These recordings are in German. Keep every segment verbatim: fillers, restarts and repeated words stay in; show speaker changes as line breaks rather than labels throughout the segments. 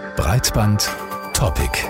Breitband-Topic.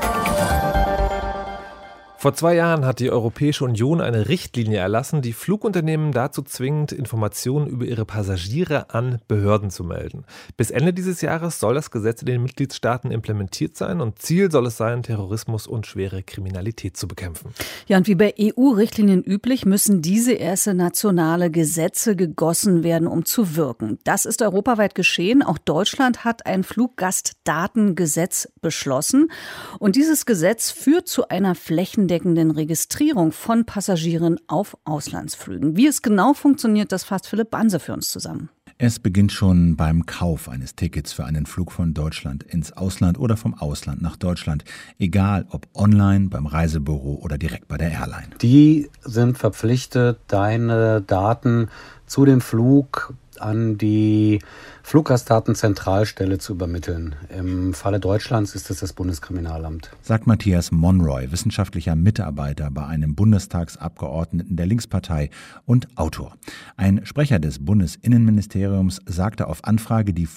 Vor zwei Jahren hat die Europäische Union eine Richtlinie erlassen, die Flugunternehmen dazu zwingt, Informationen über ihre Passagiere an Behörden zu melden. Bis Ende dieses Jahres soll das Gesetz in den Mitgliedstaaten implementiert sein und Ziel soll es sein, Terrorismus und schwere Kriminalität zu bekämpfen.
Ja, und wie bei E U-Richtlinien üblich, müssen diese erst in nationale Gesetze gegossen werden, um zu wirken. Das ist europaweit geschehen. Auch Deutschland hat ein Fluggastdatengesetz beschlossen. Und dieses Gesetz führt zu einer flächendeckenden Registrierung von Passagieren auf Auslandsflügen. Wie es genau funktioniert, das fasst Philipp Banse für uns zusammen.
Es beginnt schon beim Kauf eines Tickets für einen Flug von Deutschland ins Ausland oder vom Ausland nach Deutschland. Egal ob online, beim Reisebüro oder direkt bei der Airline.
Die sind verpflichtet, deine Daten zu dem Flug an die Fluggastdatenzentralstelle zu übermitteln. Im Falle Deutschlands ist es das Bundeskriminalamt.
Sagt Matthias Monroy, wissenschaftlicher Mitarbeiter bei einem Bundestagsabgeordneten der Linkspartei und Autor. Ein Sprecher des Bundesinnenministeriums sagte auf Anfrage, die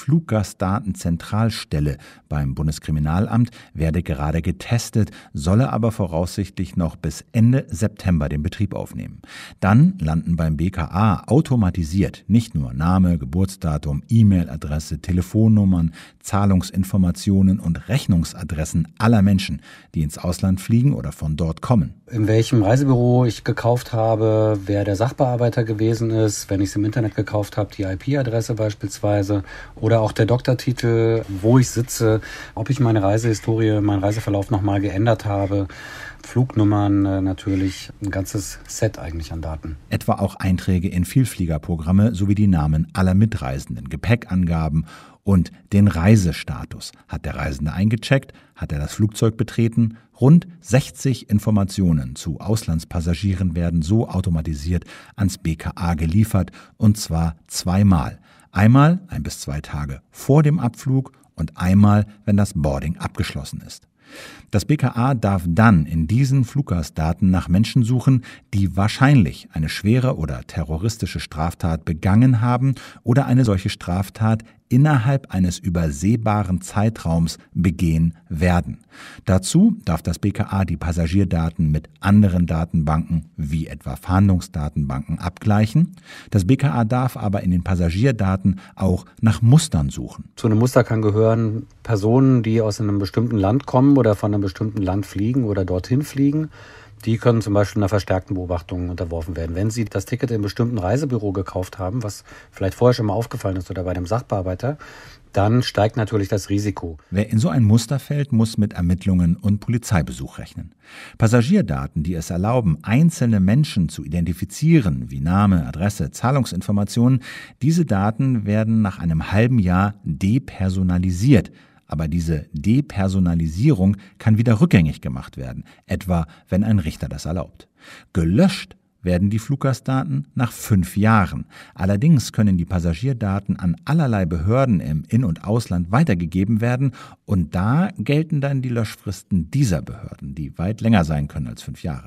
Fluggastdatenzentralstelle beim Bundeskriminalamt werde gerade getestet, solle aber voraussichtlich noch bis Ende September den Betrieb aufnehmen. Dann landen beim B K A automatisiert nicht nur Name, Geburtsdatum, E-Mail-Adresse, Telefonnummern, Zahlungsinformationen und Rechnungsadressen aller Menschen, die ins Ausland fliegen oder von dort kommen.
In welchem Reisebüro ich gekauft habe, wer der Sachbearbeiter gewesen ist, wenn ich es im Internet gekauft habe, die I P-Adresse beispielsweise oder auch der Doktortitel, wo ich sitze, ob ich meine Reisehistorie, meinen Reiseverlauf nochmal geändert habe. Flugnummern äh, natürlich, ein ganzes Set eigentlich an Daten.
Etwa auch Einträge in Vielfliegerprogramme sowie die Namen aller Mitreisenden, Gepäckangaben und den Reisestatus. Hat der Reisende eingecheckt? Hat er das Flugzeug betreten? Rund sechzig Informationen zu Auslandspassagieren werden so automatisiert ans B K A geliefert und zwar zweimal. Einmal ein bis zwei Tage vor dem Abflug und einmal, wenn das Boarding abgeschlossen ist. Das B K A darf dann in diesen Fluggastdaten nach Menschen suchen, die wahrscheinlich eine schwere oder terroristische Straftat begangen haben oder eine solche Straftat innerhalb eines übersehbaren Zeitraums begehen werden. Dazu darf das B K A die Passagierdaten mit anderen Datenbanken, wie etwa Fahndungsdatenbanken, abgleichen. Das B K A darf aber in den Passagierdaten auch nach Mustern suchen.
Zu einem Muster kann gehören Personen, die aus einem bestimmten Land kommen oder von einem bestimmten Land fliegen oder dorthin fliegen. Die können zum Beispiel einer verstärkten Beobachtung unterworfen werden. Wenn Sie das Ticket in einem bestimmten Reisebüro gekauft haben, was vielleicht vorher schon mal aufgefallen ist oder bei einem Sachbearbeiter, dann steigt natürlich das Risiko.
Wer in so ein Muster fällt, muss mit Ermittlungen und Polizeibesuch rechnen. Passagierdaten, die es erlauben, einzelne Menschen zu identifizieren, wie Name, Adresse, Zahlungsinformationen, diese Daten werden nach einem halben Jahr depersonalisiert. Aber diese Depersonalisierung kann wieder rückgängig gemacht werden, etwa wenn ein Richter das erlaubt. Gelöscht werden die Fluggastdaten nach fünf Jahren. Allerdings können die Passagierdaten an allerlei Behörden im In- und Ausland weitergegeben werden und da gelten dann die Löschfristen dieser Behörden, die weit länger sein können als fünf Jahre.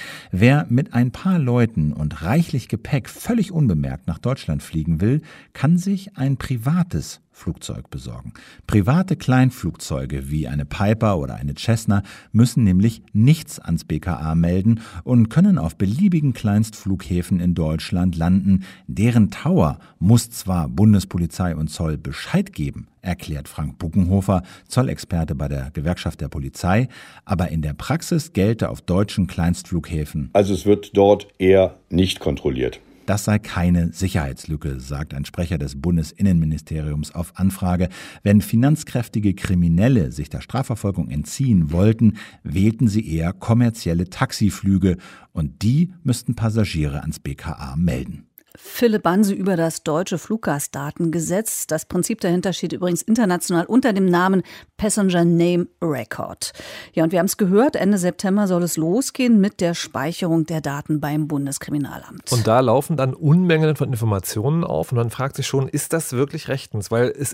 Wer mit ein paar Leuten und reichlich Gepäck völlig unbemerkt nach Deutschland fliegen will, kann sich ein privates Flugzeug besorgen. Private Kleinflugzeuge wie eine Piper oder eine Cessna müssen nämlich nichts ans B K A melden und können auf beliebigen Kleinstflughäfen in Deutschland landen. Deren Tower muss zwar Bundespolizei und Zoll Bescheid geben, erklärt Frank Buckenhofer, Zollexperte bei der Gewerkschaft der Polizei, aber in der Praxis gelte auf deutschen Kleinstflughäfen:
Also es wird dort eher nicht kontrolliert.
Das sei keine Sicherheitslücke, sagt ein Sprecher des Bundesinnenministeriums auf Anfrage. Wenn finanzkräftige Kriminelle sich der Strafverfolgung entziehen wollten, wählten sie eher kommerzielle Taxiflüge und die müssten Passagiere ans B K A melden.
Philipp Banse über das deutsche Fluggastdatengesetz. Das Prinzip dahinter steht übrigens international unter dem Namen Passenger Name Record. Ja, und wir haben es gehört, Ende September soll es losgehen mit der Speicherung der Daten beim Bundeskriminalamt.
Und da laufen dann Unmengen von Informationen auf und man fragt sich schon, ist das wirklich rechtens? Weil es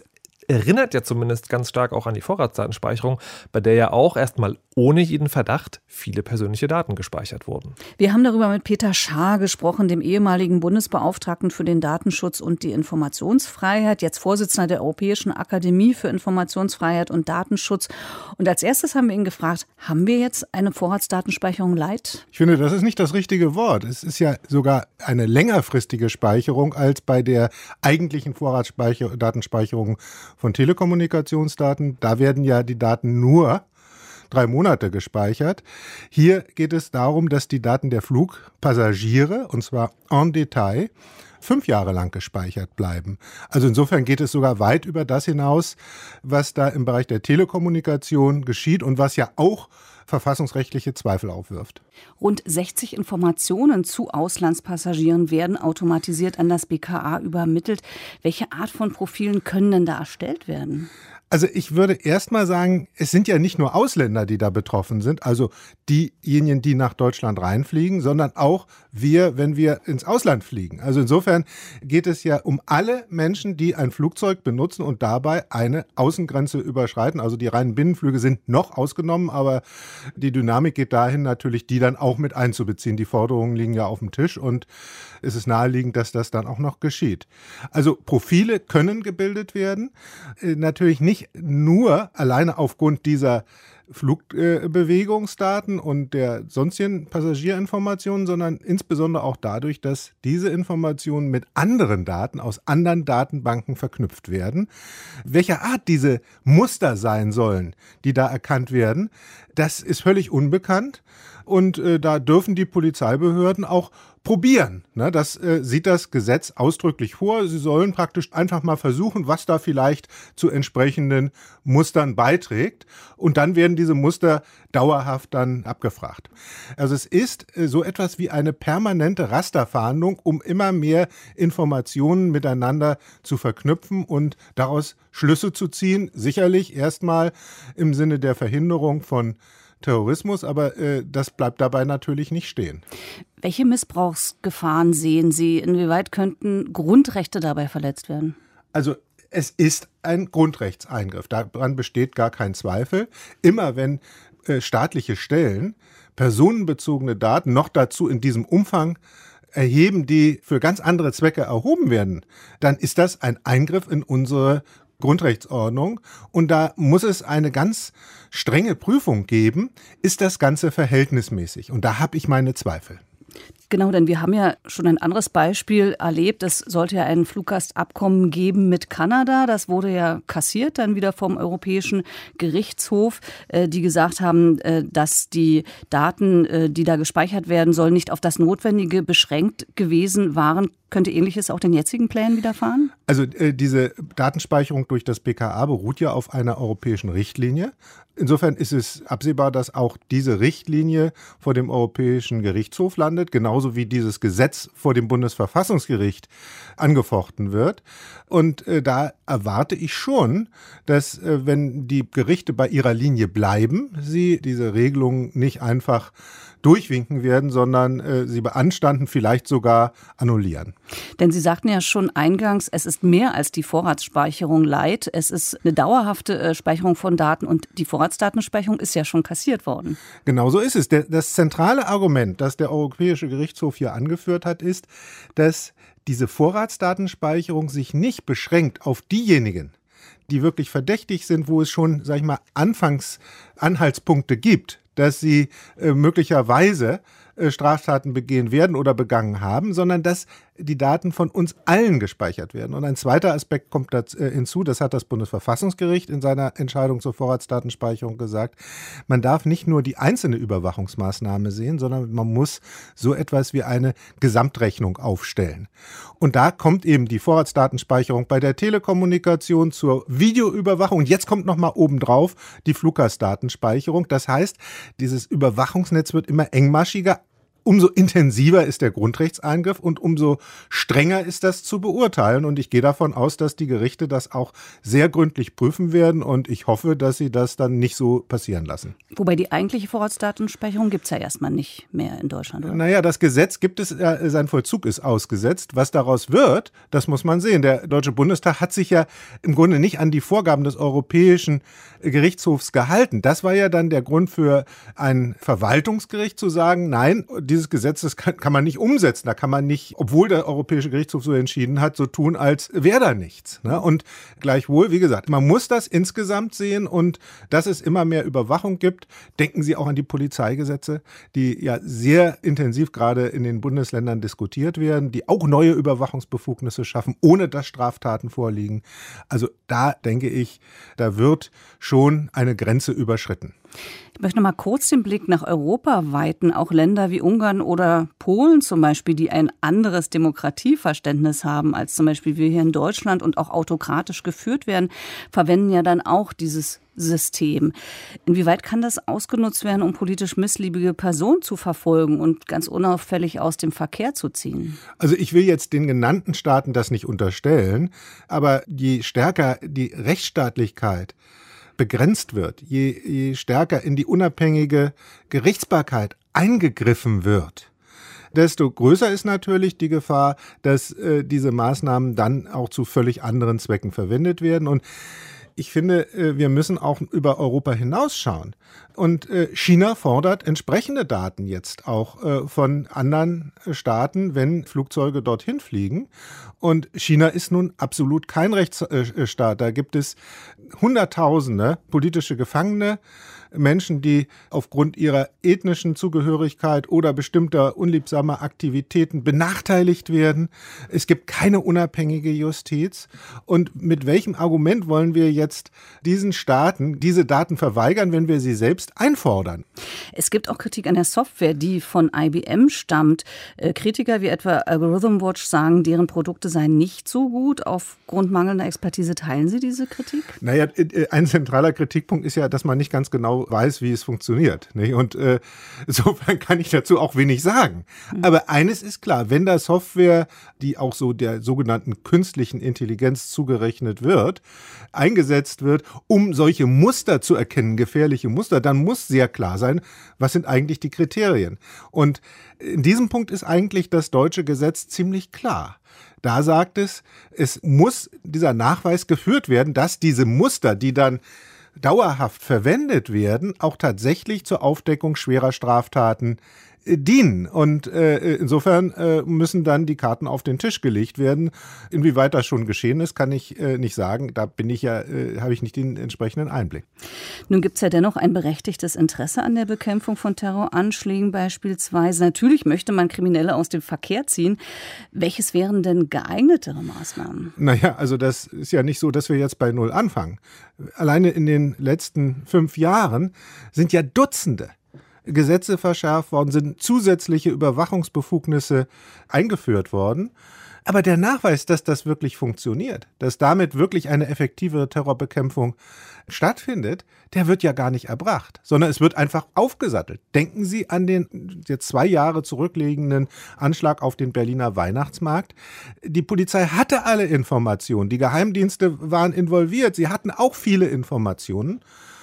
erinnert ja zumindest ganz stark auch an die Vorratsdatenspeicherung, bei der ja auch erstmal ohne jeden Verdacht viele persönliche Daten gespeichert wurden.
Wir haben darüber mit Peter Schaar gesprochen, dem ehemaligen Bundesbeauftragten für den Datenschutz und die Informationsfreiheit, jetzt Vorsitzender der Europäischen Akademie für Informationsfreiheit und Datenschutz. Und als erstes haben wir ihn gefragt, haben wir jetzt eine Vorratsdatenspeicherung light?
Ich finde, das ist nicht das richtige Wort. Es ist ja sogar eine längerfristige Speicherung als bei der eigentlichen Vorratsdatenspeicherung von Telekommunikationsdaten. Da werden ja die Daten nur drei Monate gespeichert. Hier geht es darum, dass die Daten der Flugpassagiere, und zwar en Detail, fünf Jahre lang gespeichert bleiben. Also insofern geht es sogar weit über das hinaus, was da im Bereich der Telekommunikation geschieht und was ja auch verfassungsrechtliche Zweifel aufwirft.
Rund sechzig Informationen zu Auslandspassagieren werden automatisiert an das B K A übermittelt. Welche Art von Profilen können denn da erstellt werden?
Also ich würde erst mal sagen, es sind ja nicht nur Ausländer, die da betroffen sind, also diejenigen, die nach Deutschland reinfliegen, sondern auch wir, wenn wir ins Ausland fliegen. Also insofern geht es ja um alle Menschen, die ein Flugzeug benutzen und dabei eine Außengrenze überschreiten. Also die reinen Binnenflüge sind noch ausgenommen, aber die Dynamik geht dahin natürlich, die dann auch mit einzubeziehen. Die Forderungen liegen ja auf dem Tisch und es ist naheliegend, dass das dann auch noch geschieht. Also Profile können gebildet werden, äh, natürlich nicht nur alleine aufgrund dieser Flugbewegungsdaten und der sonstigen Passagierinformationen, sondern insbesondere auch dadurch, dass diese Informationen mit anderen Daten aus anderen Datenbanken verknüpft werden. Welcher Art diese Muster sein sollen, die da erkannt werden, das ist völlig unbekannt. Und äh, da dürfen die Polizeibehörden auch probieren. Ne? Das äh, sieht das Gesetz ausdrücklich vor. Sie sollen praktisch einfach mal versuchen, was da vielleicht zu entsprechenden Mustern beiträgt. Und dann werden diese Muster dauerhaft dann abgefragt. Also es ist äh, so etwas wie eine permanente Rasterfahndung, um immer mehr Informationen miteinander zu verknüpfen und daraus Schlüsse zu ziehen. Sicherlich erstmal im Sinne der Verhinderung von Terrorismus, aber äh, das bleibt dabei natürlich nicht stehen.
Welche Missbrauchsgefahren sehen Sie? Inwieweit könnten Grundrechte dabei verletzt werden?
Also es ist ein Grundrechtseingriff, daran besteht gar kein Zweifel. Immer wenn äh, staatliche Stellen personenbezogene Daten noch dazu in diesem Umfang erheben, die für ganz andere Zwecke erhoben werden, dann ist das ein Eingriff in unsere Grundrechtsordnung und da muss es eine ganz strenge Prüfung geben, ist das Ganze verhältnismäßig und da habe ich meine Zweifel.
Genau, denn wir haben ja schon ein anderes Beispiel erlebt. Es sollte ja ein Fluggastabkommen geben mit Kanada. Das wurde ja kassiert dann wieder vom Europäischen Gerichtshof, die gesagt haben, dass die Daten, die da gespeichert werden sollen, nicht auf das Notwendige beschränkt gewesen waren. Könnte Ähnliches auch den jetzigen Plänen widerfahren?
Also äh, diese Datenspeicherung durch das B K A beruht ja auf einer europäischen Richtlinie. Insofern ist es absehbar, dass auch diese Richtlinie vor dem Europäischen Gerichtshof landet, genauso wie dieses Gesetz vor dem Bundesverfassungsgericht angefochten wird. Und äh, da erwarte ich schon, dass äh, wenn die Gerichte bei ihrer Linie bleiben, sie diese Regelung nicht einfach durchwinken werden, sondern äh, sie beanstanden, vielleicht sogar annullieren.
Denn Sie sagten ja schon eingangs, es ist mehr als die Vorratsspeicherung light. Es ist eine dauerhafte äh, Speicherung von Daten und die Vorratsdatenspeicherung ist ja schon kassiert worden.
Genau so ist es. Der, das zentrale Argument, das der Europäische Gerichtshof hier angeführt hat, ist, dass diese Vorratsdatenspeicherung sich nicht beschränkt auf diejenigen, die wirklich verdächtig sind, wo es schon, sag ich mal, Anfangsanhaltspunkte gibt, dass sie äh, möglicherweise äh, Straftaten begehen werden oder begangen haben, sondern dass die Daten von uns allen gespeichert werden. Und ein zweiter Aspekt kommt dazu, äh, hinzu, das hat das Bundesverfassungsgericht in seiner Entscheidung zur Vorratsdatenspeicherung gesagt. Man darf nicht nur die einzelne Überwachungsmaßnahme sehen, sondern man muss so etwas wie eine Gesamtrechnung aufstellen. Und da kommt eben die Vorratsdatenspeicherung bei der Telekommunikation zur Videoüberwachung. Und jetzt kommt nochmal obendrauf die Fluggastdatenspeicherung. Das heißt, dieses Überwachungsnetz wird immer engmaschiger. umso intensiver ist der Grundrechtseingriff und umso strenger ist das zu beurteilen. Und ich gehe davon aus, dass die Gerichte das auch sehr gründlich prüfen werden. Und ich hoffe, dass sie das dann nicht so passieren lassen.
Wobei die eigentliche Vorratsdatenspeicherung gibt es ja erstmal nicht mehr in Deutschland, oder?
Naja, das Gesetz gibt es, äh, sein Vollzug ist ausgesetzt. Was daraus wird, das muss man sehen. Der Deutsche Bundestag hat sich ja im Grunde nicht an die Vorgaben des Europäischen Gerichtshofs gehalten. Das war ja dann der Grund für ein Verwaltungsgericht zu sagen, nein, dieses Gesetz das kann, kann man nicht umsetzen. Da kann man nicht, obwohl der Europäische Gerichtshof so entschieden hat, so tun, als wäre da nichts. Ne? Und gleichwohl, wie gesagt, man muss das insgesamt sehen und dass es immer mehr Überwachung gibt. Denken Sie auch an die Polizeigesetze, die ja sehr intensiv gerade in den Bundesländern diskutiert werden, die auch neue Überwachungsbefugnisse schaffen, ohne dass Straftaten vorliegen. Also da denke ich, da wird schon eine Grenze überschritten.
Ich möchte noch mal kurz den Blick nach Europa weiten. Auch Länder wie Ungarn oder Polen zum Beispiel, die ein anderes Demokratieverständnis haben als zum Beispiel wir hier in Deutschland und auch autokratisch geführt werden, verwenden ja dann auch dieses System. Inwieweit kann das ausgenutzt werden, um politisch missliebige Personen zu verfolgen und ganz unauffällig aus dem Verkehr zu ziehen?
Also ich will jetzt den genannten Staaten das nicht unterstellen, aber je stärker die Rechtsstaatlichkeit begrenzt wird, je, je stärker in die unabhängige Gerichtsbarkeit eingegriffen wird, desto größer ist natürlich die Gefahr, dass äh, diese Maßnahmen dann auch zu völlig anderen Zwecken verwendet werden. Und ich finde, wir müssen auch über Europa hinausschauen. Und China fordert entsprechende Daten jetzt auch von anderen Staaten, wenn Flugzeuge dorthin fliegen. Und China ist nun absolut kein Rechtsstaat. Da gibt es Hunderttausende politische Gefangene, Menschen, die aufgrund ihrer ethnischen Zugehörigkeit oder bestimmter unliebsamer Aktivitäten benachteiligt werden. Es gibt keine unabhängige Justiz. Und mit welchem Argument wollen wir jetzt diesen Staaten diese Daten verweigern, wenn wir sie selbst einfordern?
Es gibt auch Kritik an der Software, die von I B M stammt. Kritiker wie etwa Algorithm Watch sagen, deren Produkte seien nicht so gut. Aufgrund mangelnder Expertise teilen Sie diese Kritik?
Naja, ein zentraler Kritikpunkt ist ja, dass man nicht ganz genau weiß, wie es funktioniert. Nicht? Und äh, insofern kann ich dazu auch wenig sagen. Mhm. Aber eines ist klar, wenn da Software, die auch so der sogenannten künstlichen Intelligenz zugerechnet wird, eingesetzt wird, um solche Muster zu erkennen, gefährliche Muster, dann muss sehr klar sein, was sind eigentlich die Kriterien. Und in diesem Punkt ist eigentlich das deutsche Gesetz ziemlich klar. Da sagt es, es muss dieser Nachweis geführt werden, dass diese Muster, die dann dauerhaft verwendet werden, auch tatsächlich zur Aufdeckung schwerer Straftaten dienen. Und äh, insofern äh, müssen dann die Karten auf den Tisch gelegt werden. Inwieweit das schon geschehen ist, kann ich äh, nicht sagen. Da bin ich ja, äh, habe ich nicht den entsprechenden Einblick.
Nun gibt es ja dennoch ein berechtigtes Interesse an der Bekämpfung von Terroranschlägen beispielsweise. Natürlich möchte man Kriminelle aus dem Verkehr ziehen. Welches wären denn geeignetere Maßnahmen?
Naja, also das ist ja nicht so, dass wir jetzt bei Null anfangen. Alleine in den letzten fünf Jahren sind ja Dutzende Gesetze verschärft worden, sind zusätzliche Überwachungsbefugnisse eingeführt worden. Aber der Nachweis, dass das wirklich funktioniert, dass damit wirklich eine effektive Terrorbekämpfung stattfindet, der wird ja gar nicht erbracht, sondern es wird einfach aufgesattelt. Denken Sie an den jetzt zwei Jahre zurückliegenden Anschlag auf den Berliner Weihnachtsmarkt. Die Polizei hatte alle Informationen, die Geheimdienste waren involviert, sie hatten auch viele Informationen.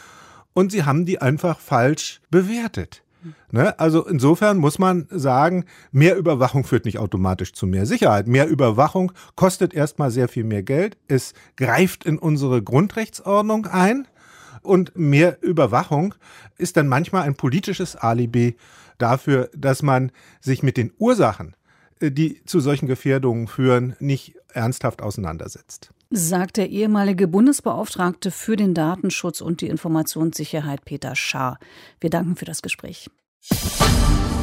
Und sie haben die einfach falsch bewertet. Ne? Also insofern muss man sagen, mehr Überwachung führt nicht automatisch zu mehr Sicherheit. Mehr Überwachung kostet erstmal sehr viel mehr Geld. Es greift in unsere Grundrechtsordnung ein. Und mehr Überwachung ist dann manchmal ein politisches Alibi dafür, dass man sich mit den Ursachen, die zu solchen Gefährdungen führen, nicht ernsthaft auseinandersetzt.
Sagt der ehemalige Bundesbeauftragte für den Datenschutz und die Informationssicherheit Peter Schaar. Wir danken für das Gespräch.